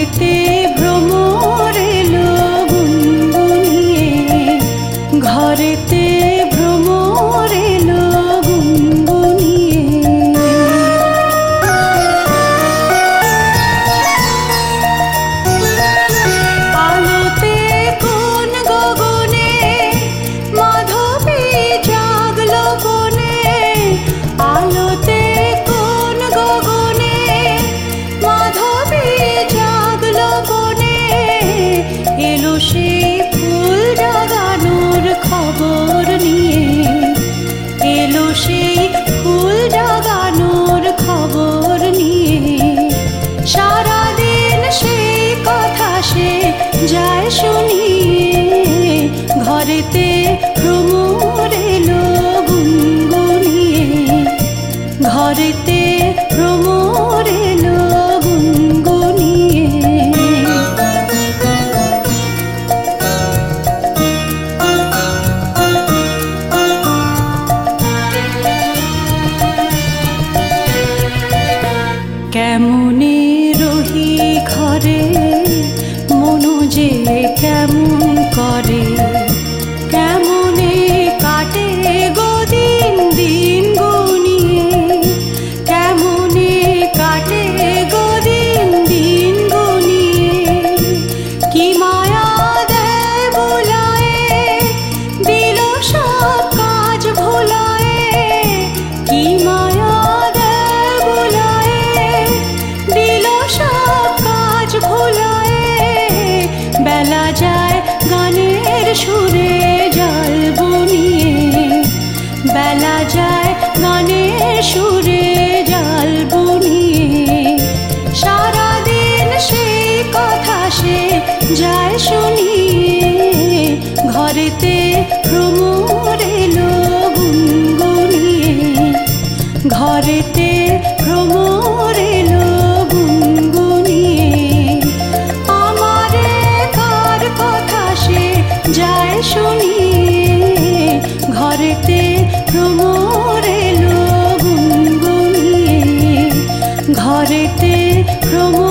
ঘরেতে ভ্রমর এলো গুনগুনিয়ে, ঘরেতে ভ্রমর এলো গুনগুনিয়ে। আলোতে কোন গগনে মাধবী জাগলো কোনে, আলোতে কোন গগনে মাধবী জাগলো কোনে, এলো সেই ফুল জাগানোর খবর নিয়ে, এলো সেই ফুল জাগানোর খবর নিয়ে। সারাদিন সেই কথা সে যায় শুনিয়ে, ঘরেতে ভ্রমর এলো গুনগুনিয়ে, ঘরেতে ভ্রমর এলো গুনগুনিয়ে। কেমনে রহি ঘরে মনু যে কেমন করে, কেমনে কাটে গো দিন দিন গুনিয়ে, কেমনে কাটে গো দিন দিন গুনিয়ে। কি মায়া দেয় ভোলায়ে, দিল সব কাজ ভোলায়ে, কি মায়া দেয় ভোলায়ে, দিল সব কাজ ভোলায়ে। বেলা যায় গানের সুরে জাল বুনিয়ে, বেলা যায় গানের সুরে জাল বুনিয়ে। সারাদিন সেই কথা সে যায় শুনিয়ে, ঘরেতে ভ্রমর এলো গুনগুনিয়ে, ঘরেতে ভ্রমর এলো গুনগুনিয়ে। আমারে কার কথা সে যায় শুনিয়ে, ঘরেতে ভ্রমর এলো গুনগুনিয়ে, ঘরেতে ভ্রমর